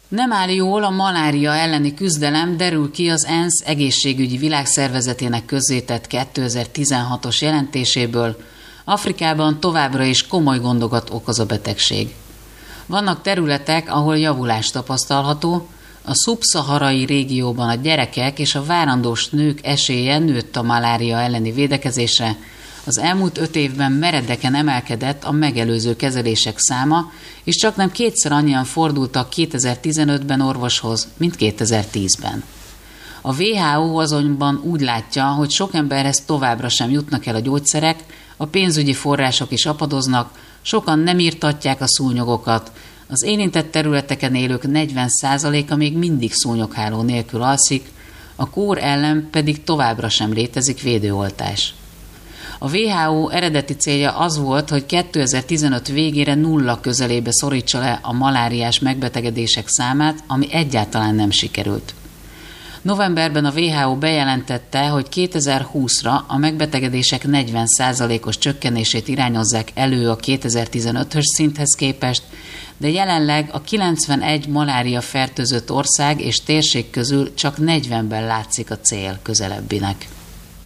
Nem áll jól a malária elleni küzdelem, derül ki az ENSZ egészségügyi világszervezetének közzétett 2016-os jelentéséből. Afrikában továbbra is komoly gondokat okoz a betegség. Vannak területek, ahol javulás tapasztalható, a szubszaharai régióban a gyerekek és a várandós nők esélye nőtt a malária elleni védekezésre. Az elmúlt 5 évben meredeken emelkedett a megelőző kezelések száma, és csaknem 2-szer annyian fordultak 2015-ben orvoshoz, mint 2010-ben. A WHO azonban úgy látja, hogy sok emberhez továbbra sem jutnak el a gyógyszerek, a pénzügyi források is apadoznak, sokan nem irtatják a szúnyogokat, az érintett területeken élők 40%-a még mindig szúnyogháló nélkül alszik, a kór ellen pedig továbbra sem létezik védőoltás. A WHO eredeti célja az volt, hogy 2015 végére 0 közelébe szorítsa le a maláriás megbetegedések számát, ami egyáltalán nem sikerült. Novemberben a WHO bejelentette, hogy 2020-ra a megbetegedések 40%-os csökkenését irányozzák elő a 2015-ös szinthez képest, de jelenleg a 91 malária fertőzött ország és térség közül csak 40-ben látszik a cél közelebbinek.